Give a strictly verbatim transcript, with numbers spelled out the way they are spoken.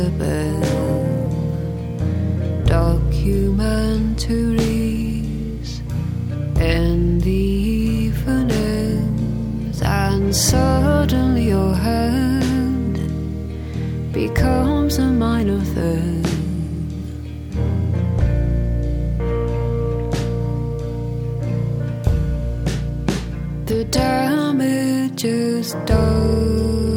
documentaries in the evenings, and suddenly your hand becomes a minor thing. The damage is done.